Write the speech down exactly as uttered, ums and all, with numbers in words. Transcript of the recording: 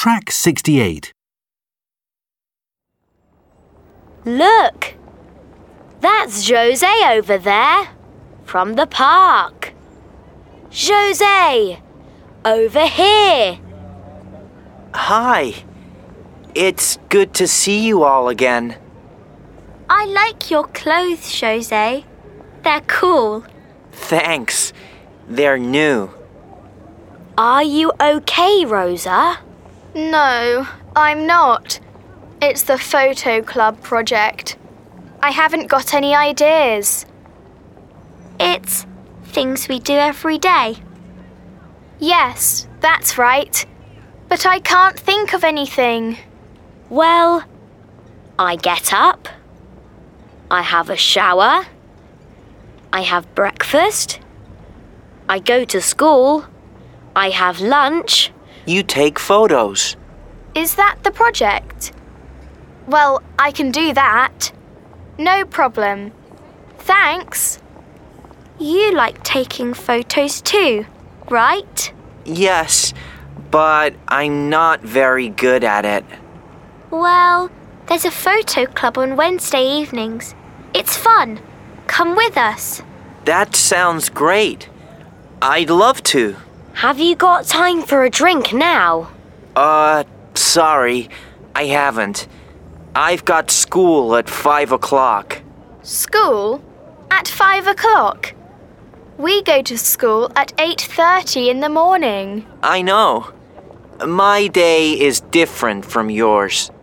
Track sixty-eight. Look! That's José over there, from the park. José! Over here! Hi. It's good to see you all again. I like your clothes, José. They're cool. Thanks. They're new. Are you okay, Rosa? No, I'm not. It's the photo club project. I haven't got any ideas. It's things we do every day. Yes, that's right. But I can't think of anything. Well, I get up. I have a shower. I have breakfast. I go to school. I have lunch. You take photos. Is that the project? Well, I can do that. No problem. Thanks. You like taking photos too, right? Yes, but I'm not very good at it. Well, there's a photo club on Wednesday evenings. It's fun. Come with us. That sounds great. I'd love to. Have you got time for a drink now? Uh, sorry, I haven't. I've got school at five o'clock. School? At five o'clock? We go to school at eight thirty in the morning. I know. My day is different from yours.